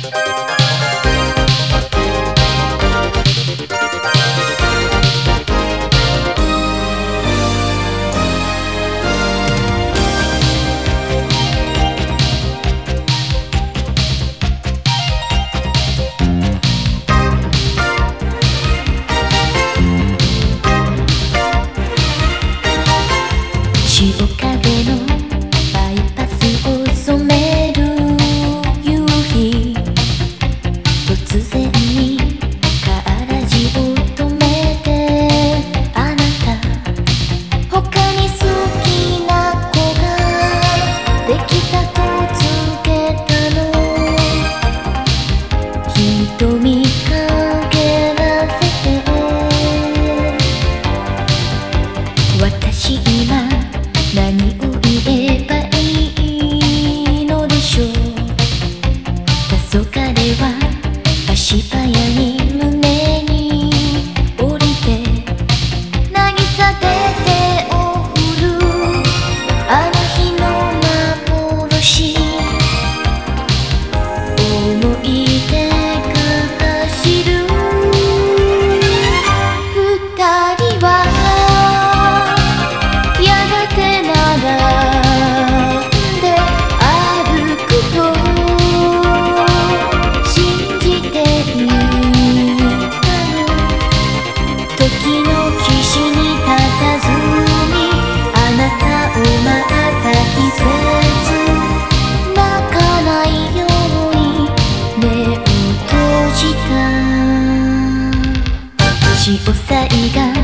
潮風のバイパスを染める夕日、突然にカーラジを止めて、あなた他に好きな子ができたと告げたの。瞳陰らせて、私今何を言えばいいのでしょう。黄昏は足早に胸に降りて、渚で手を振るあの日の幻、思い出が走る。二人は時の岸に佇み、あなたをまた季節泣かないように目を閉じた。潮騒が